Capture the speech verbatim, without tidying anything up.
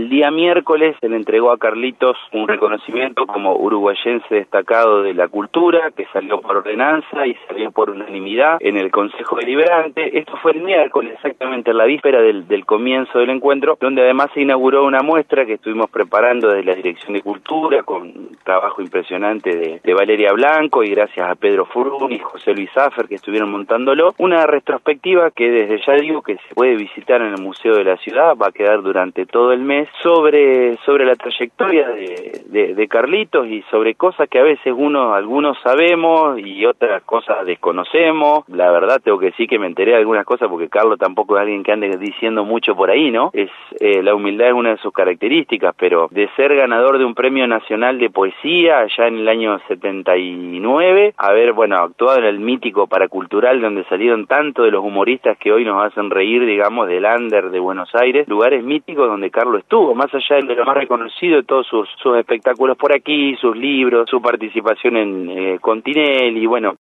el día miércoles se le entregó a Carlitos un reconocimiento como uruguayense destacado de la cultura, que salió por ordenanza y salió por unanimidad en el Consejo Deliberante. Esto fue el miércoles, exactamente en la víspera del, del comienzo del encuentro, donde además se inauguró una muestra que estuvimos preparando desde la Dirección de Cultura, con un trabajo impresionante de, de Valeria Blanco, y gracias a Pedro Furún y José Luis Zaffer que estuvieron montándolo, una retrospectiva que desde ya digo que se puede visitar en el Museo de la Ciudad, va a quedar durante todo el mes, sobre sobre la trayectoria de, de, de Carlitos y sobre cosas que a veces uno, algunos sabemos y otras cosas desconocemos. La verdad tengo que decir que me enteré de algunas cosas porque Carlos tampoco es alguien que ande diciendo mucho por ahí, ¿no? Es eh, la humildad es una de sus características, pero de ser ganador de un premio nacional de poesía allá en el año setenta y nueve, haber, bueno, actuado en el mítico Paracultural, donde salieron tanto de los humoristas que hoy nos hacen reír, digamos, del Under de Buenos Aires, lugares míticos donde Carlos estuvo, más allá de lo más reconocido de todos sus, sus espectáculos por aquí, sus libros, su participación en eh, con Tinelli, bueno,